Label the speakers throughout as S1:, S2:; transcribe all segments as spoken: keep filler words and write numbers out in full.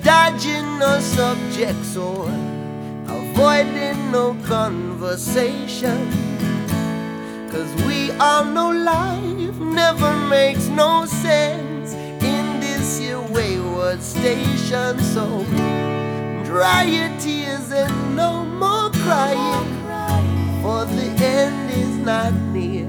S1: dodging no subjects or avoiding no conversation. Cause we all know life never makes no sense in this here wayward station. So dry your tears and no more crying, for the end is not near.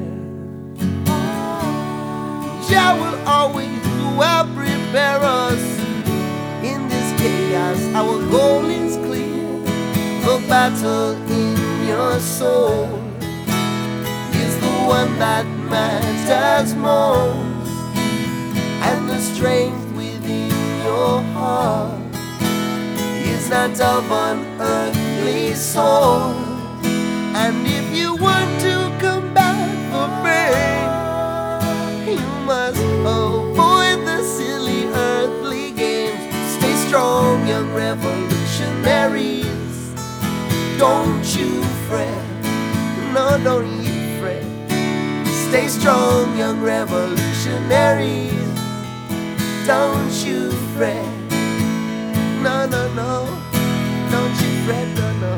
S1: Jah will always well prepare us in this chaos. Our goal is clear. The battle in your soul is the one that matters most, and the strength within your heart is not of an earthly soul. And if you want to come back for brain, you must avoid the silly earthly games. Stay strong, young revolutionaries. Don't you fret, no, don't you fret. Stay strong, young revolutionaries. Don't you fret, no, no, no. Don't you fret, no, no.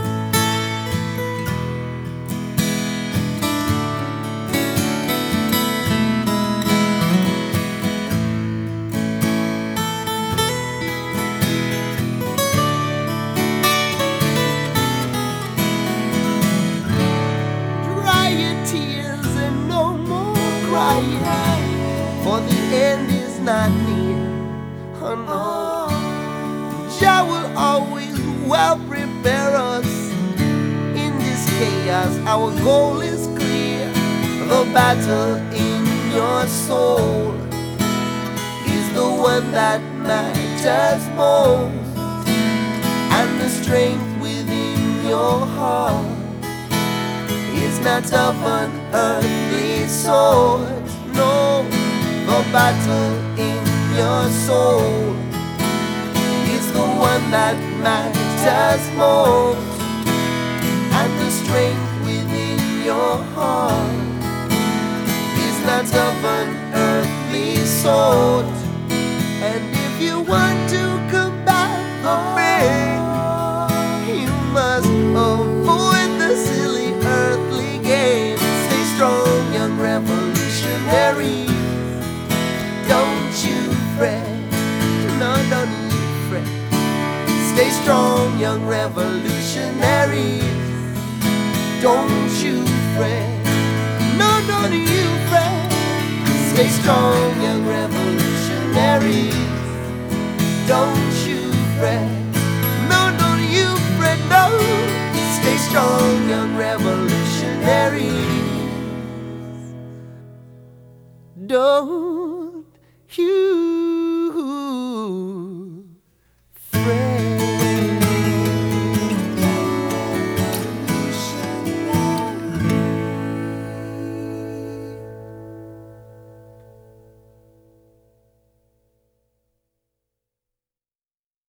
S1: For the end is not near. Oh no. Jah will always well prepare us in this chaos. Our goal is clear. The battle in your soul is the one that matters most, and the strength within your heart is not of an earthly sort. No, the battle in your soul is the one that matters most, and the strength within your heart is not of an earthly sort. And if you want to come back for me, you must avoid the silly earthly games. Stay strong, young revolutionary. Don't you fret, no, don't you fret. Stay strong, young revolutionary. Don't you fret, no, don't you fret. Stay strong, young revolutionary. Don't you fret, no, don't you fret, no. Stay strong, young revolutionary. Don't you